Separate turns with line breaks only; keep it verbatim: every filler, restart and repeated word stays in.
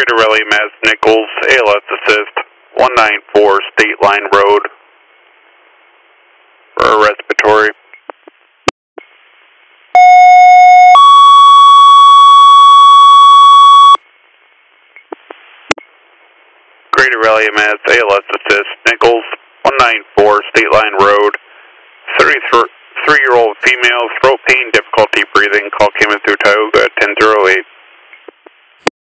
Greater Raleigh, Mass Nichols, A L S Assist, one nine four State Line Road, for a respiratory. Greater Raleigh, Mass A L S Assist, Nichols, one nine four State Line Road, thirty-three-year-old female, throat pain, difficulty breathing, call came in through Tioga.